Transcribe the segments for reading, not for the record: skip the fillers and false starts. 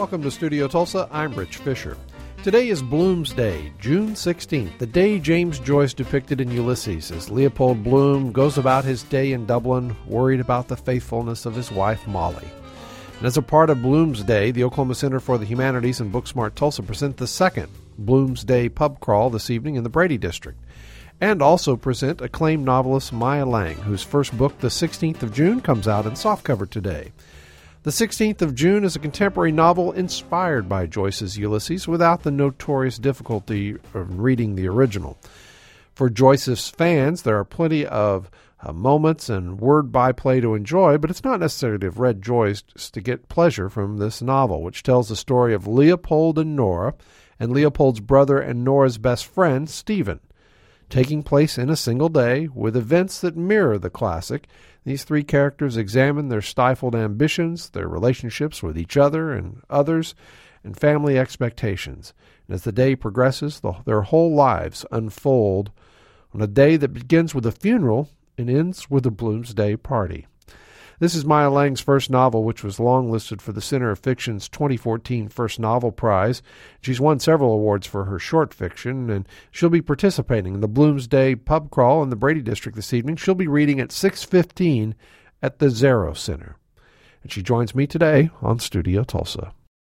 Welcome to Studio Tulsa. I'm Rich Fisher. Today is Bloomsday, June 16th, the day James Joyce depicted in Ulysses as Leopold Bloom goes about his day in Dublin, worried about the faithfulness of his wife, Molly. And as a part of Bloomsday, the Oklahoma Center for the Humanities and Booksmart Tulsa present the second Bloomsday pub crawl this evening in the Brady District, and also present acclaimed novelist Maya Lang, whose first book, The 16th of June, comes out in softcover today. The 16th of June is a contemporary novel inspired by Joyce's Ulysses without the notorious difficulty of reading the original. For Joyce's fans, there are plenty of moments and word byplay to enjoy, but it's not necessary to have read Joyce to get pleasure from this novel, which tells the story of Leopold and Nora, and Leopold's brother and Nora's best friend, Stephen. Taking place in a single day, with events that mirror the classic, these three characters examine their stifled ambitions, their relationships with each other and others, and family expectations. And as the day progresses, their whole lives unfold on a day that begins with a funeral and ends with a Bloomsday party. This is Maya Lang's first novel, which was longlisted for the Center of Fiction's 2014 First Novel Prize. She's won several awards for her short fiction, and she'll be participating in the Bloomsday pub crawl in the Brady District this evening. She'll be reading at 6:15 at the Zero Center. And she joins me today on Studio Tulsa.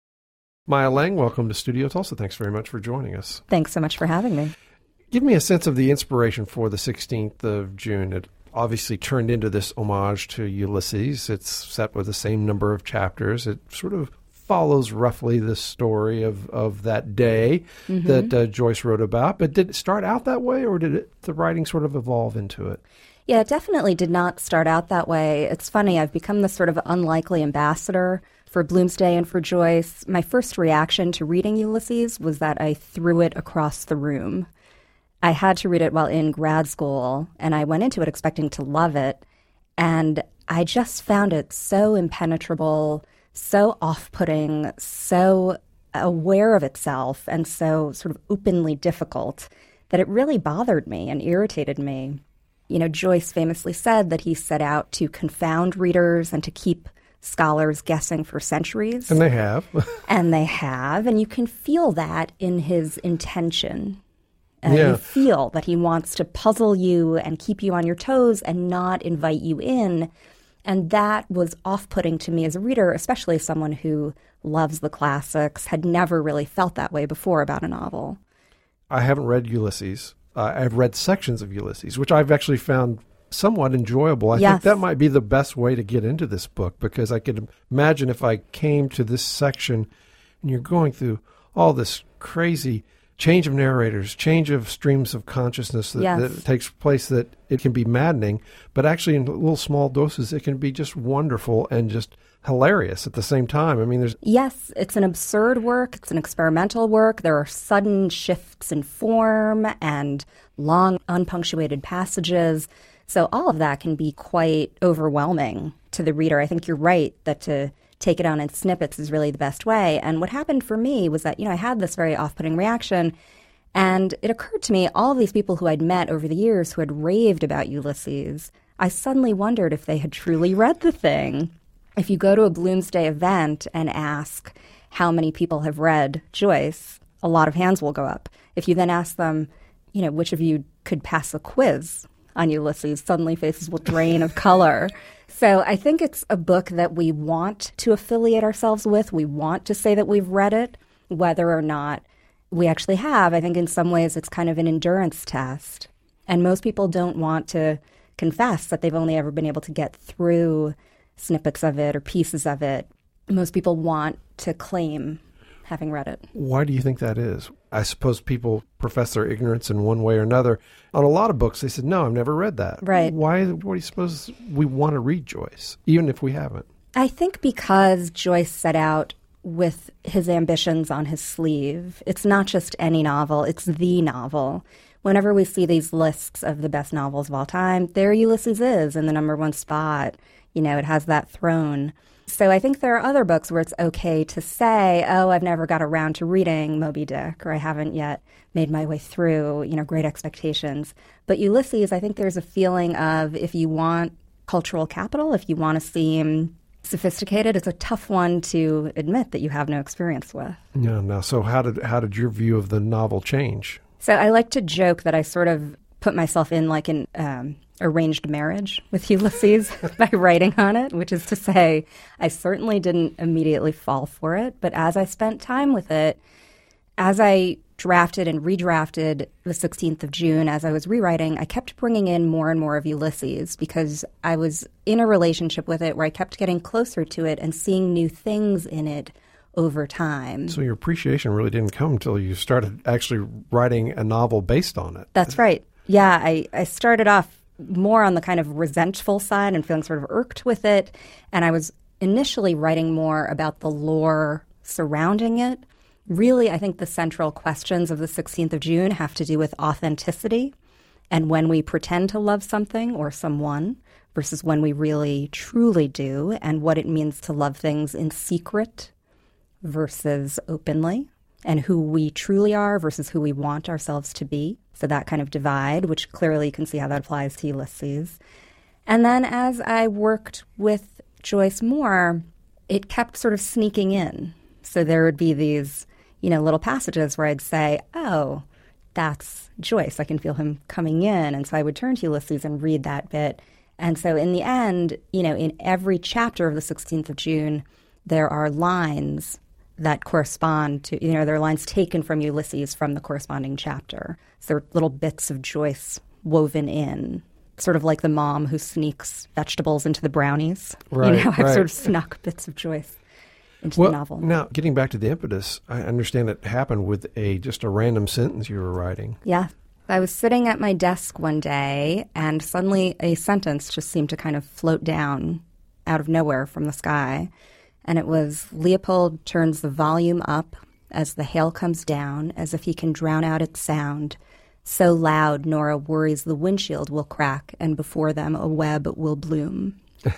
Maya Lang, welcome to Studio Tulsa. Thanks very much for joining us. Thanks so much for having me. Give me a sense of the inspiration for the 16th of June. It obviously turned into this homage to Ulysses. It's set with the same number of chapters. It sort of follows roughly the story of that day that Joyce wrote about. But did it start out that way, or did the writing sort of evolve into it? Yeah, it definitely did not start out that way. It's funny, I've become this sort of unlikely ambassador for Bloomsday and for Joyce. My first reaction to reading Ulysses was that I threw it across the room. I had to read it while in grad school, and I went into it expecting to love it, and I just found it so impenetrable, so off-putting, so aware of itself, and so sort of openly difficult that it really bothered me and irritated me. You know, Joyce famously said that he set out to confound readers and to keep scholars guessing for centuries. And they have. And they have, and you can feel that in his intention. Yeah. You feel that he wants to puzzle you and keep you on your toes and not invite you in. And that was off-putting to me as a reader, especially as someone who loves the classics, had never really felt that way before about a novel. I haven't read Ulysses. I've read sections of Ulysses, which I've actually found somewhat enjoyable. I think that might be the best way to get into this book, because I could imagine if I came to this section and you're going through all this crazy change of narrators, change of streams of consciousness that takes place, that it can be maddening, but actually in little small doses it can be just wonderful and just hilarious at the same time. I mean, there's... Yes, it's an absurd work. It's an experimental work. There are sudden shifts in form and long unpunctuated passages. So all of that can be quite overwhelming to the reader. I think you're right that to take it on in snippets is really the best way. And what happened for me was that, I had this very off-putting reaction, and it occurred to me, all of these people who I'd met over the years who had raved about Ulysses, I suddenly wondered if they had truly read the thing. If you go to a Bloomsday event and ask how many people have read Joyce, a lot of hands will go up. If you then ask them, which of you could pass a quiz on Ulysses, suddenly faces will drain of color. So I think it's a book that we want to affiliate ourselves with. We want to say that we've read it, whether or not we actually have. I think in some ways it's kind of an endurance test. And most people don't want to confess that they've only ever been able to get through snippets of it or pieces of it. Most people want to claim having read it. Why do you think that is? I suppose people profess their ignorance in one way or another. On a lot of books, they said, no, I've never read that. Right. Why do you suppose we want to read Joyce, even if we haven't? I think because Joyce set out with his ambitions on his sleeve. It's not just any novel, it's the novel. Whenever we see these lists of the best novels of all time, there Ulysses is in the number one spot. It has that throne. So I think there are other books where it's okay to say, oh, I've never got around to reading Moby Dick, or I haven't yet made my way through, Great Expectations. But Ulysses, I think there's a feeling of, if you want cultural capital, if you want to seem sophisticated. It's a tough one to admit that you have no experience with. Yeah. Now, so how did your view of the novel change? So I like to joke that I sort of put myself in like an arranged marriage with Ulysses by writing on it, which is to say I certainly didn't immediately fall for it. But as I spent time with it, as I drafted and redrafted the 16th of June, as I was rewriting, I kept bringing in more and more of Ulysses because I was in a relationship with it where I kept getting closer to it and seeing new things in it over time. So your appreciation really didn't come until you started actually writing a novel based on it. That's right. Yeah, I started off more on the kind of resentful side and feeling sort of irked with it. And I was initially writing more about the lore surrounding it. Really, I think the central questions of the 16th of June have to do with authenticity and when we pretend to love something or someone versus when we really truly do, and what it means to love things in secret versus openly, and who we truly are versus who we want ourselves to be. So that kind of divide, which clearly you can see how that applies to Ulysses. And then as I worked with Joyce more, it kept sort of sneaking in. So there would be these little passages where I'd say, oh, that's Joyce. I can feel him coming in. And so I would turn to Ulysses and read that bit. And so in the end, in every chapter of the 16th of June, there are lines that correspond to, there are lines taken from Ulysses from the corresponding chapter. So there are little bits of Joyce woven in, sort of like the mom who sneaks vegetables into the brownies. Right, I've sort of snuck bits of Joyce into the novel. Now, getting back to the impetus, I understand it happened with just a random sentence you were writing. Yeah. I was sitting at my desk one day, and suddenly a sentence just seemed to kind of float down out of nowhere from the sky. And it was, Leopold turns the volume up as the hail comes down, as if he can drown out its sound. So loud, Nora worries the windshield will crack, and before them a web will bloom.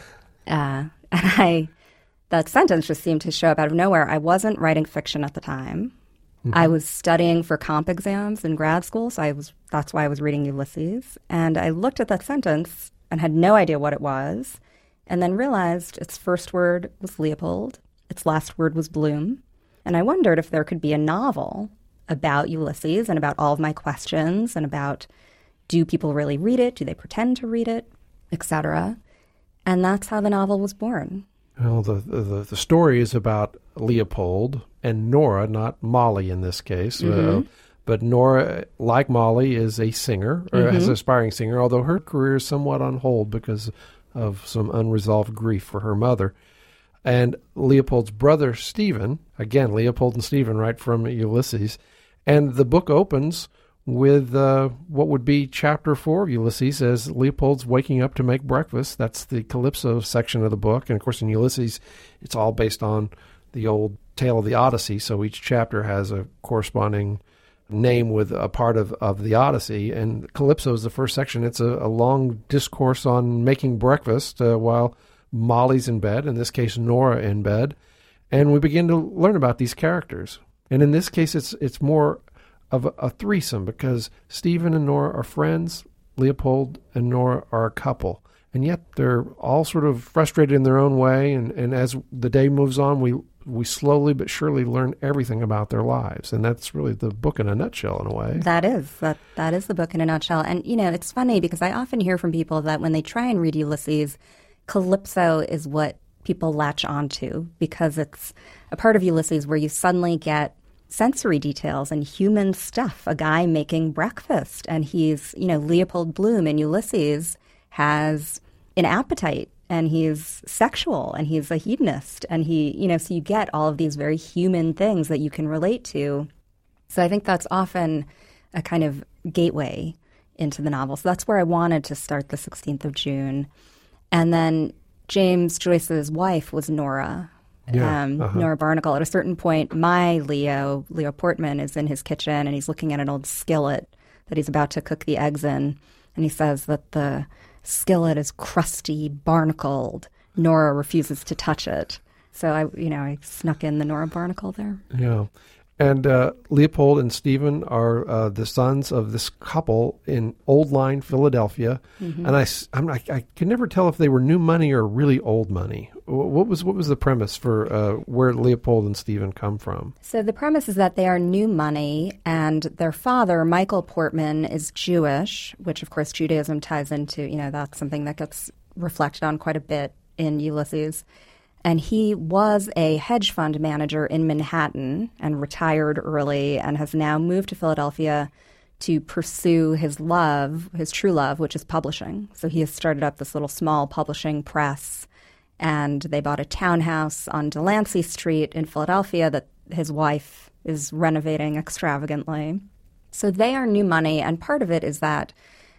That sentence just seemed to show up out of nowhere. I wasn't writing fiction at the time. Mm-hmm. I was studying for comp exams in grad school, so that's why I was reading Ulysses. And I looked at that sentence and had no idea what it was, and then realized its first word was Leopold, its last word was Bloom. And I wondered if there could be a novel about Ulysses and about all of my questions and about, do people really read it? Do they pretend to read it? Etc. And that's how the novel was born. Well, the story is about Leopold and Nora, not Molly in this case. Mm-hmm. But Nora, like Molly, is a singer, or as an aspiring singer, although her career is somewhat on hold because of some unresolved grief for her mother. And Leopold's brother, Stephen, again, Leopold and Stephen, right from Ulysses. And the book opens with what would be chapter 4 of Ulysses, as Leopold's waking up to make breakfast. That's the Calypso section of the book. And, of course, in Ulysses, it's all based on the old tale of the Odyssey, so each chapter has a corresponding name with a part of the Odyssey. And Calypso is the first section. It's a long discourse on making breakfast while Molly's in bed, in this case Nora in bed, and we begin to learn about these characters. And in this case, it's more of a threesome, because Stephen and Nora are friends, Leopold and Nora are a couple, and yet they're all sort of frustrated in their own way, and as the day moves on, we slowly but surely learn everything about their lives, and that's really the book in a nutshell, in a way. That is the book in a nutshell. And, it's funny because I often hear from people that when they try and read Ulysses, Calypso is what people latch onto, because it's a part of Ulysses where you suddenly get sensory details and human stuff. A guy making breakfast, and he's, Leopold Bloom in Ulysses has an appetite, and he's sexual, and he's a hedonist, and so you get all of these very human things that you can relate to. So I think that's often a kind of gateway into the novel. So that's where I wanted to start the 16th of June. And then James Joyce's wife was Nora. Nora Barnacle. At a certain point, my Leo Portman, is in his kitchen, and he's looking at an old skillet that he's about to cook the eggs in. And he says that the skillet is crusty, barnacled. Nora refuses to touch it. So I snuck in the Nora Barnacle there. Yeah. And Leopold and Stephen are the sons of this couple in Old Line, Philadelphia. And I could never tell if they were new money or really old money. What was the premise for where Leopold and Stephen come from? So the premise is that they are new money, and their father, Michael Portman, is Jewish, which of course Judaism ties into. That's something that gets reflected on quite a bit in Ulysses. And he was a hedge fund manager in Manhattan and retired early and has now moved to Philadelphia to pursue his true love, which is publishing. So he has started up this little small publishing press, and they bought a townhouse on Delancey Street in Philadelphia that his wife is renovating extravagantly. So they are new money, and part of it is that,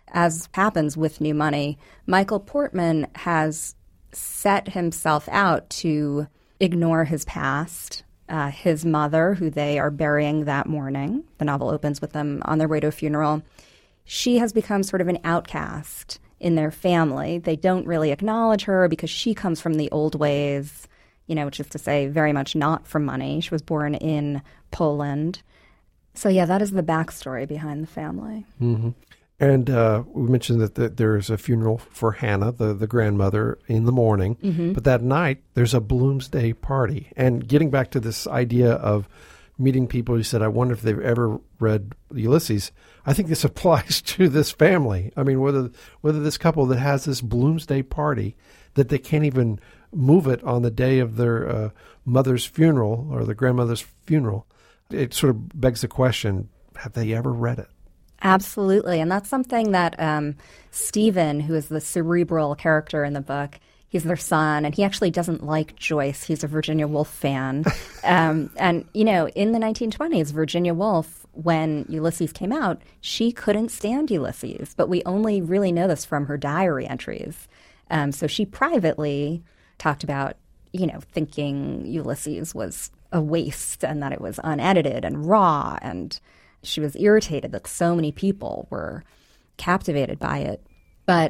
as happens with new money, Michael Portman has set himself out to ignore his past. His mother, who they are burying that morning, the novel opens with them on their way to a funeral, she has become sort of an outcast in their family. They don't really acknowledge her because she comes from the old ways, which is to say very much not from money. She was born in Poland. So yeah, that is the backstory behind the family. Mm-hmm. And we mentioned that there's a funeral for Hannah, the grandmother, in the morning. Mm-hmm. But that night, there's a Bloomsday party. And getting back to this idea of meeting people who said, I wonder if they've ever read Ulysses, I think this applies to this family. I mean, whether this couple that has this Bloomsday party, that they can't even move it on the day of their mother's funeral or the grandmother's funeral, it sort of begs the question, have they ever read it? Absolutely. And that's something that Stephen, who is the cerebral character in the book, he's their son, and he actually doesn't like Joyce. He's a Virginia Woolf fan. And, in the 1920s, Virginia Woolf, when Ulysses came out, she couldn't stand Ulysses. But we only really know this from her diary entries. So she privately talked about, thinking Ulysses was a waste and that it was unedited and raw, and she was irritated that so many people were captivated by it. But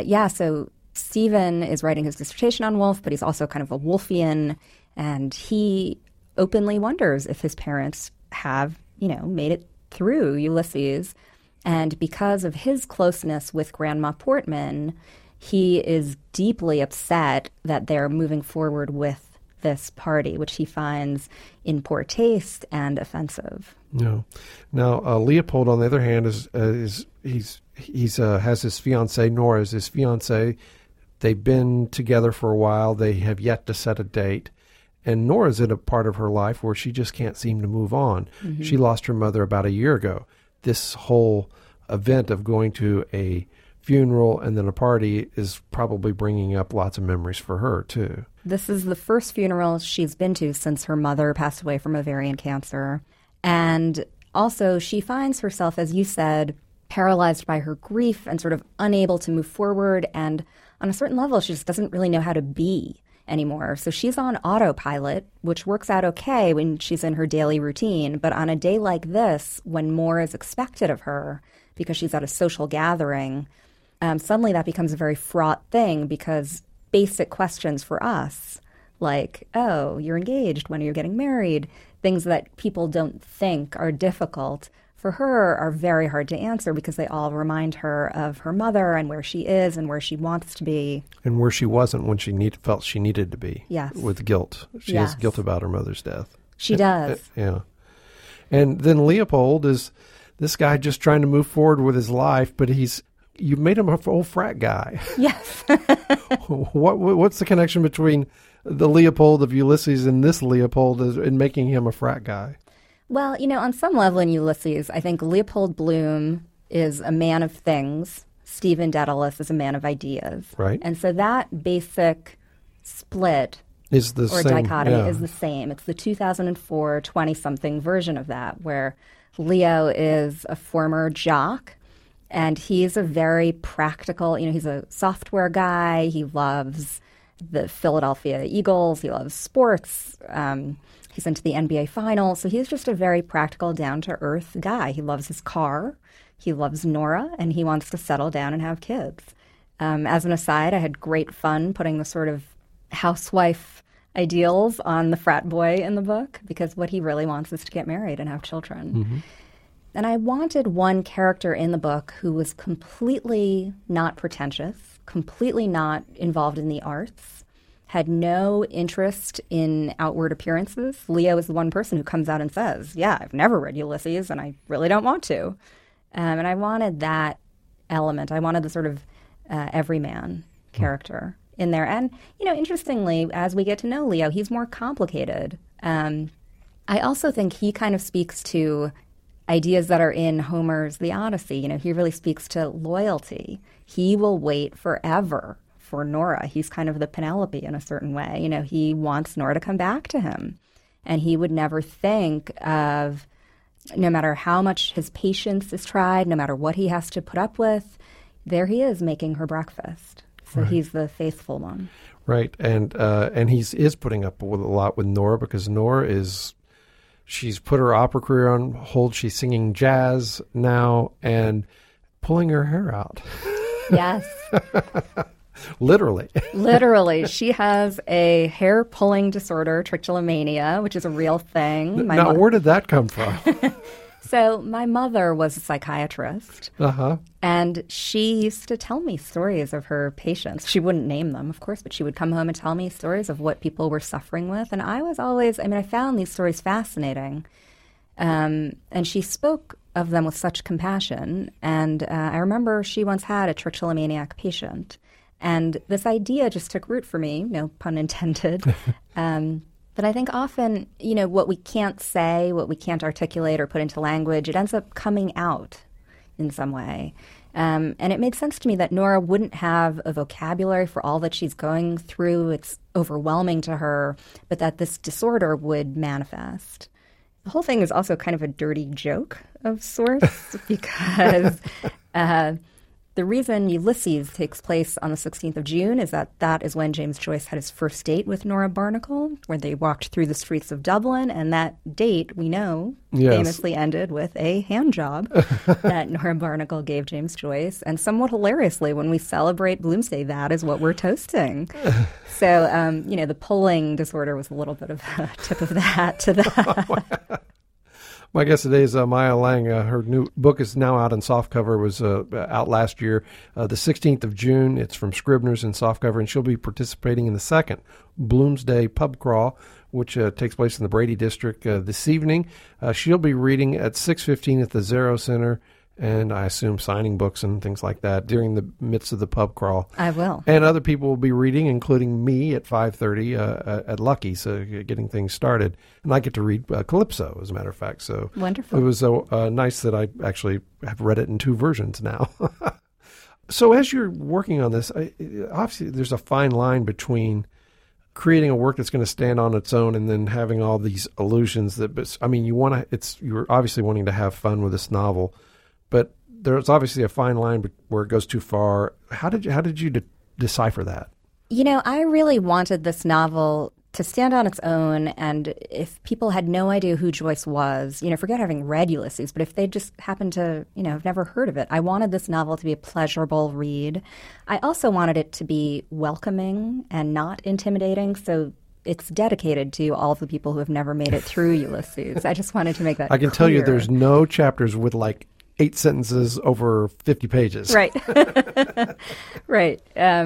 so Stephen is writing his dissertation on Woolf, but he's also kind of a Woolfian, and he openly wonders if his parents have, made it through Ulysses. And because of his closeness with Grandma Portman, he is deeply upset that they're moving forward with this party, which he finds in poor taste and offensive. No. Now, Leopold, on the other hand, has his fiancée, Nora is his fiancée. They've been together for a while. They have yet to set a date. And Nora's in a part of her life where she just can't seem to move on. Mm-hmm. She lost her mother about a year ago. This whole event of going to a funeral and then a party is probably bringing up lots of memories for her, too. This is the first funeral she's been to since her mother passed away from ovarian cancer. And also, she finds herself, as you said, paralyzed by her grief and sort of unable to move forward. And on a certain level, she just doesn't really know how to be anymore. So she's on autopilot, which works out okay when she's in her daily routine. But on a day like this, when more is expected of her because she's at a social gathering, suddenly that becomes a very fraught thing, because basic questions for us, like, oh, you're engaged, when are you getting married? Things that people don't think are difficult, for her are very hard to answer because they all remind her of her mother and where she is and where she wants to be. And where she wasn't when she felt she needed to be. Yes. With guilt. She has guilt about her mother's death. She does. Yeah. And then Leopold is this guy just trying to move forward with his life, but you made him an old frat guy. Yes. What's the connection between the Leopold of Ulysses and this Leopold in making him a frat guy? Well, on some level in Ulysses, I think Leopold Bloom is a man of things. Stephen Dedalus is a man of ideas. Right. And so that basic split is the or same, dichotomy yeah. is the same. It's the 2004 20-something version of that, where Leo is a former jock. And he's a very practical, he's a software guy. He loves the Philadelphia Eagles. He loves sports. He's into the NBA Finals. So he's just a very practical, down-to-earth guy. He loves his car. He loves Nora, and he wants to settle down and have kids. As an aside, I had great fun putting the sort of housewife ideals on the frat boy in the book, because what he really wants is to get married and have children. Mm-hmm. And I wanted one character in the book who was completely not pretentious, completely not involved in the arts, had no interest in outward appearances. Leo is the one person who comes out and says, yeah, I've never read Ulysses and I really don't want to. And I wanted that element. I wanted the sort of everyman character in there. And, interestingly, as we get to know Leo, he's more complicated. I also think he kind of speaks to ideas that are in Homer's The Odyssey. He really speaks to loyalty. He will wait forever for Nora. He's kind of the Penelope in a certain way. He wants Nora to come back to him. And he would never think of, no matter how much his patience is tried, no matter what he has to put up with, there he is making her breakfast. So he's the faithful one. Right. And he is putting up with a lot with Nora, because Nora she's put her opera career on hold. She's singing jazz now and pulling her hair out. Yes. Literally. Literally. She has a hair-pulling disorder, trichotillomania, which is a real thing. Now, where did that come from? So my mother was a psychiatrist, and she used to tell me stories of her patients. She wouldn't name them, of course, but she would come home and tell me stories of what people were suffering with. And I was always, I found these stories fascinating. And she spoke of them with such compassion. And I remember she once had a trichotillomaniac patient. And this idea just took root for me, no pun intended. But I think often, what we can't say, what we can't articulate or put into language, it ends up coming out in some way. And it made sense to me that Nora wouldn't have a vocabulary for all that she's going through. It's overwhelming to her, but that this disorder would manifest. The whole thing is also kind of a dirty joke of sorts, because the reason Ulysses takes place on the 16th of June is that is when James Joyce had his first date with Nora Barnacle, where they walked through the streets of Dublin. And that date, we know, famously ended with a hand job that Nora Barnacle gave James Joyce. And somewhat hilariously, when we celebrate Bloomsday, that is what we're toasting. So, the pulling disorder was a little bit of a tip of the hat to that. My guest today is Maya Lang. Her new book is now out in softcover. It was out last year, the 16th of June. It's from Scribner's in softcover, and she'll be participating in the second Bloomsday Pub Crawl, which takes place in the Brady District this evening. She'll be reading at 6:15 at the Zero Center, and I assume signing books and things like that during the midst of the pub crawl. I will. And other people will be reading, including me at 5:30 at Lucky, so getting things started. And I get to read Calypso, as a matter of fact. So wonderful. It was nice that I actually have read it in two versions now. So as you're working on this, obviously there's a fine line between creating a work that's going to stand on its own and then having all these illusions that, you're obviously wanting to have fun with this novel. But there's obviously a fine line where it goes too far. How did you decipher that? I really wanted this novel to stand on its own, and if people had no idea who Joyce was, forget having read Ulysses, but if they just happened to, have never heard of it, I wanted this novel to be a pleasurable read. I also wanted it to be welcoming and not intimidating, so it's dedicated to all of the people who have never made it through Ulysses. I just wanted to make that I can clear. tell you there's no chapters with 8 sentences over 50 pages. Right. Right.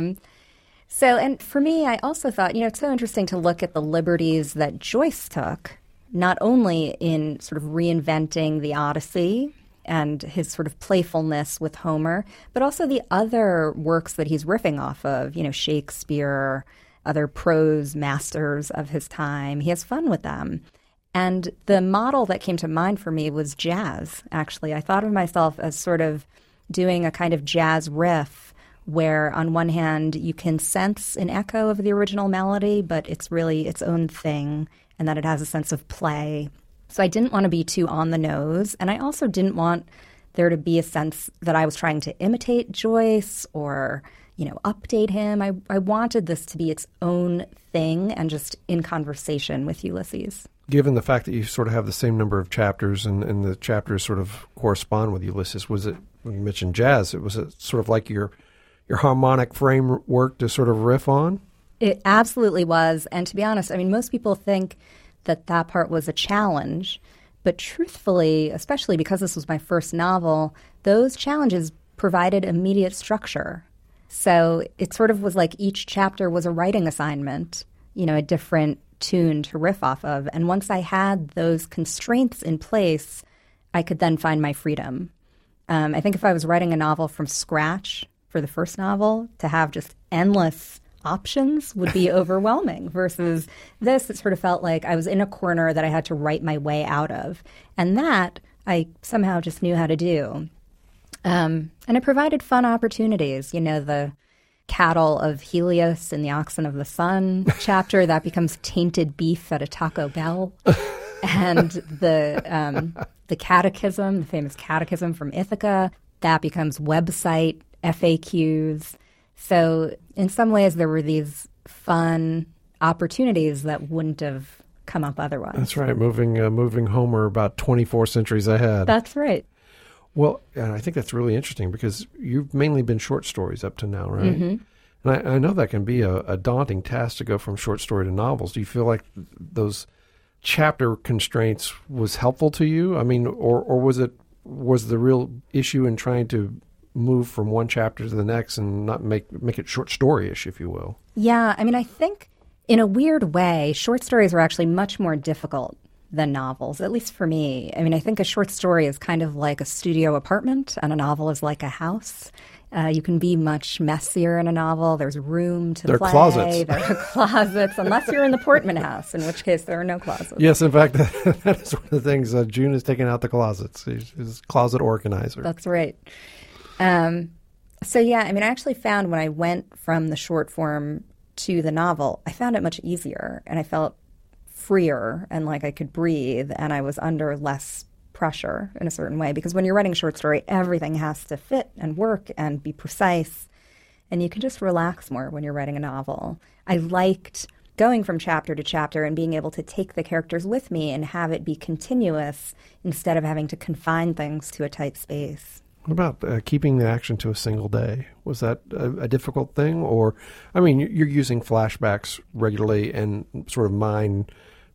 And for me, I also thought, it's so interesting to look at the liberties that Joyce took, not only in sort of reinventing the Odyssey and his sort of playfulness with Homer, but also the other works that he's riffing off of, Shakespeare, other prose masters of his time. He has fun with them. And the model that came to mind for me was jazz, actually. I thought of myself as sort of doing a kind of jazz riff where on one hand you can sense an echo of the original melody, but it's really its own thing, and that it has a sense of play. So I didn't want to be too on the nose, and I also didn't want there to be a sense that I was trying to imitate Joyce or, update him. I wanted this to be its own thing and just in conversation with Ulysses. Given the fact that you sort of have the same number of chapters and the chapters sort of correspond with Ulysses, was it, when you mentioned jazz, was it sort of like your harmonic framework to sort of riff on? It absolutely was. And to be honest, I mean, most people think that that part was a challenge. But truthfully, especially because this was my first novel, those challenges provided immediate structure. So it sort of was like each chapter was a writing assignment, you know, a different tune to riff off of. And once I had those constraints in place, I could then find my freedom. I think if I was writing a novel from scratch for the first novel, to have just endless options would be overwhelming versus this, it sort of felt like I was in a corner that I had to write my way out of. And that I somehow just knew how to do. And it provided fun opportunities. You know, the cattle of Helios and the oxen of the sun chapter, that becomes tainted beef at a Taco Bell. And the catechism, the famous catechism from Ithaca, that becomes website FAQs. So in some ways, there were these fun opportunities that wouldn't have come up otherwise. That's right, moving Homer about 24 centuries ahead. That's right. Well, and I think that's really interesting because you've mainly been short stories up to now, right? Mm-hmm. And I know that can be a daunting task to go from short story to novels. Do you feel like those chapter constraints was helpful to you? I mean, or was the real issue in trying to move from one chapter to the next and not make it short story-ish, if you will? Yeah, I mean, I think in a weird way, short stories are actually much more difficult than novels, at least for me. I mean, I think a short story is kind of like a studio apartment and a novel is like a house. You can be much messier in a novel. There's room to play. There are closets. There are closets, unless you're in the Portman house, in which case there are no closets. Yes, in fact, that is one of the things. June is taking out the closets. She's a closet organizer. That's right. So, yeah, I mean, I actually found when I went from the short form to the novel, I found it much easier and I felt freer and like I could breathe and I was under less pressure in a certain way. Because when you're writing a short story, everything has to fit and work and be precise. And you can just relax more when you're writing a novel. I liked going from chapter to chapter and being able to take the characters with me and have it be continuous instead of having to confine things to a tight space. What about keeping the action to a single day? Was that a difficult thing? Or, I mean, you're using flashbacks regularly and sort of mind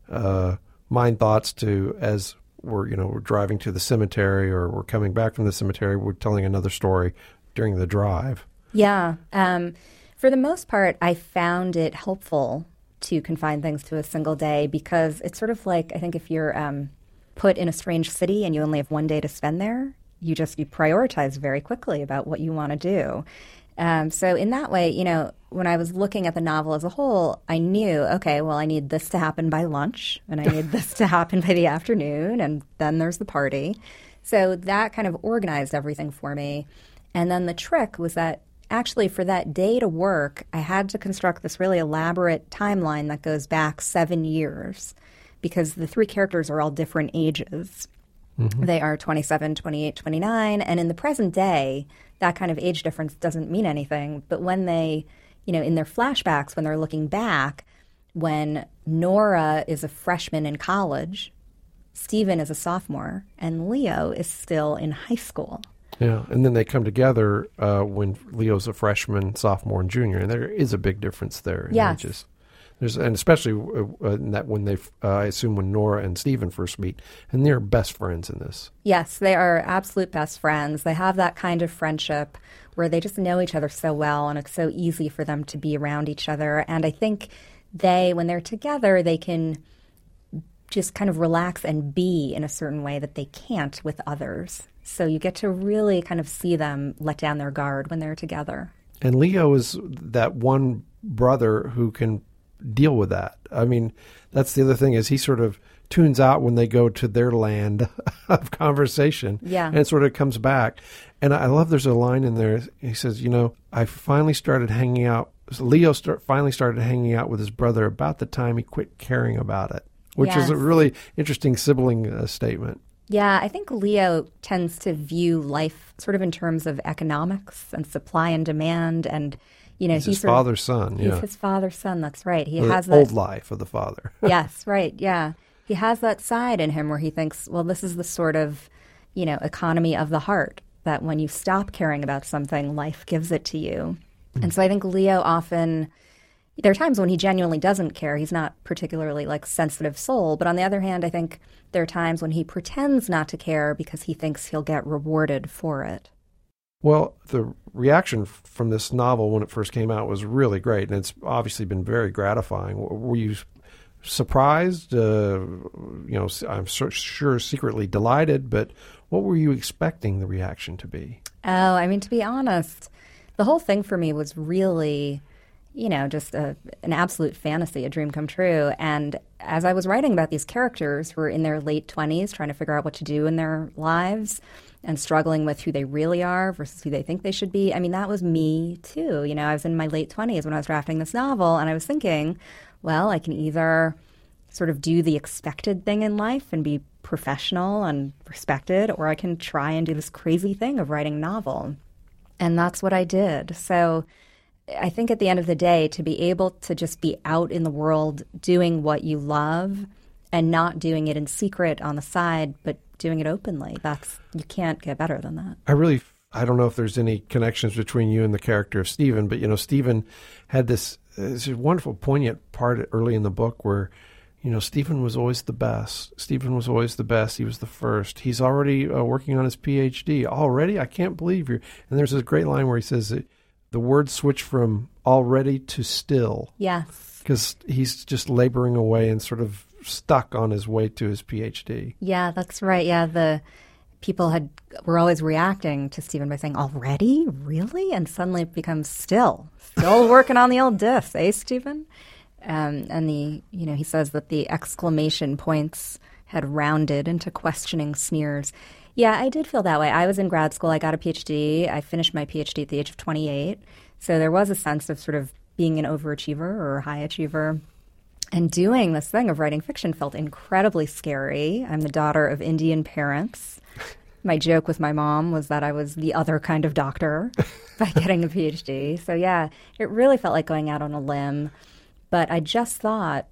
thoughts to, as we're driving to the cemetery or we're coming back from the cemetery, we're telling another story during the drive. Yeah. For the most part, I found it helpful to confine things to a single day because it's sort of like, I think if you're put in a strange city and you only have one day to spend there, you prioritize very quickly about what you want to do. So in that way, when I was looking at the novel as a whole, I knew, okay, well, I need this to happen by lunch, and I need this to happen by the afternoon, and then there's the party. So that kind of organized everything for me. And then the trick was that actually for that day to work, I had to construct this really elaborate timeline that goes back 7 years because the three characters are all different ages. Mm-hmm. They are 27, 28, 29. And in the present day, that kind of age difference doesn't mean anything. But when they, in their flashbacks, when they're looking back, when Nora is a freshman in college, Stephen is a sophomore, and Leo is still in high school. Yeah, and then they come together when Leo's a freshman, sophomore, and junior, and there is a big difference there in ages. And especially that when I assume when Nora and Stephen first meet, and they're best friends in this. Yes, they are absolute best friends. They have that kind of friendship where they just know each other so well, and it's so easy for them to be around each other. And I think when they're together, they can just kind of relax and be in a certain way that they can't with others. So you get to really kind of see them let down their guard when they're together. And Leo is that one brother who can deal with that. I mean, that's the other thing is he sort of tunes out when they go to their land of conversation. Yeah. And it sort of comes back. And I love there's a line in there. He says, I finally started hanging out. Leo finally started hanging out with his brother about the time he quit caring about it, which is a really interesting sibling statement. Yeah, I think Leo tends to view life sort of in terms of economics and supply and demand and he's his father's son. He's his father's son. That's right. He has that old life of the father. Yes, right. Yeah, he has that side in him where he thinks, well, this is the sort of economy of the heart that when you stop caring about something, life gives it to you. Mm-hmm. And so I think Leo often There are times when he genuinely doesn't care. He's not particularly sensitive soul. But on the other hand, I think there are times when he pretends not to care because he thinks he'll get rewarded for it. Well, the reaction from this novel when it first came out was really great, and it's obviously been very gratifying. Were you surprised? I'm sure secretly delighted, but what were you expecting the reaction to be? Oh, to be honest, the whole thing for me was really, just an absolute fantasy, a dream come true. And as I was writing about these characters who were in their late 20s, trying to figure out what to do in their lives and struggling with who they really are versus who they think they should be, that was me too. I was in my late 20s when I was drafting this novel, and I was thinking, well, I can either sort of do the expected thing in life and be professional and respected, or I can try and do this crazy thing of writing a novel. And that's what I did. So I think at the end of the day, to be able to just be out in the world doing what you love and not doing it in secret on the side, but doing it openly, you can't get better than that. I don't know if there's any connections between you and the character of Stephen, but, Stephen had this wonderful, poignant part early in the book where, Stephen was always the best. Stephen was always the best. He was the first. He's already working on his PhD. Already? I can't believe you're... And there's this great line where he says that the words switch from already to still. Yes. Because he's just laboring away and sort of stuck on his way to his PhD. Yeah, that's right. Yeah, the people were always reacting to Stephen by saying, already? Really? And suddenly it becomes still working on the old diff, eh, Stephen? And he says that the exclamation points had rounded into questioning sneers. Yeah, I did feel that way. I was in grad school. I got a PhD. I finished my PhD at the age of 28. So there was a sense of sort of being an overachiever or a high achiever. And doing this thing of writing fiction felt incredibly scary. I'm the daughter of Indian parents. My joke with my mom was that I was the other kind of doctor by getting a PhD. So yeah, it really felt like going out on a limb. But I just thought,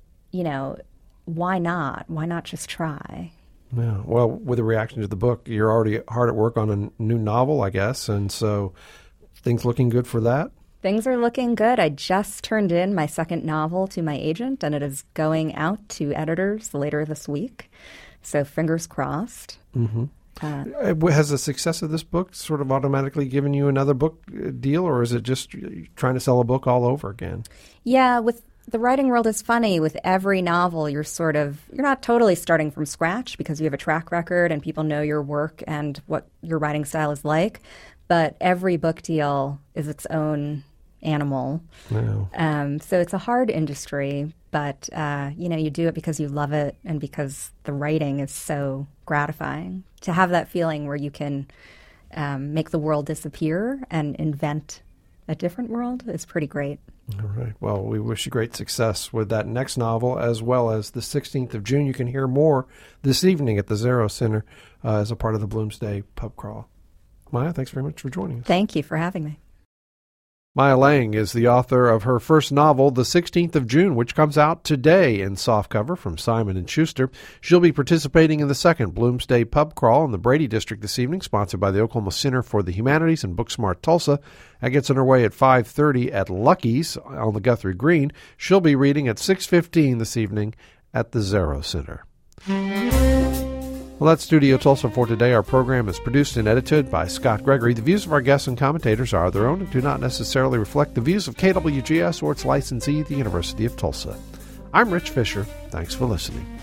why not? Why not just try? Yeah. Well, with the reaction to the book, you're already hard at work on a new novel, I guess. And so things looking good for that? Things are looking good. I just turned in my second novel to my agent, and it is going out to editors later this week. So fingers crossed. Mm-hmm. Has the success of this book sort of automatically given you another book deal, or is it just trying to sell a book all over again? Yeah, with the writing world is funny. With every novel, you're not totally starting from scratch because you have a track record and people know your work and what your writing style is like. But every book deal is its own animal. Yeah. So it's a hard industry, but you do it because you love it and because the writing is so gratifying. To have that feeling where you can make the world disappear and invent a different world is pretty great. All right. Well, we wish you great success with that next novel, as well as the 16th of June. You can hear more this evening at the Zero Center as a part of the Bloomsday Pub Crawl. Maya, thanks very much for joining us. Thank you for having me. Maya Lang is the author of her first novel, The 16th of June, which comes out today in softcover from Simon & Schuster. She'll be participating in the second Bloomsday Pub Crawl in the Brady District this evening, sponsored by the Oklahoma Center for the Humanities and Booksmart Tulsa. That gets underway at 5:30 at Lucky's on the Guthrie Green. She'll be reading at 6:15 this evening at the Zero Center. Well, that's Studio Tulsa for today. Our program is produced and edited by Scott Gregory. The views of our guests and commentators are their own and do not necessarily reflect the views of KWGS or its licensee, the University of Tulsa. I'm Rich Fisher. Thanks for listening.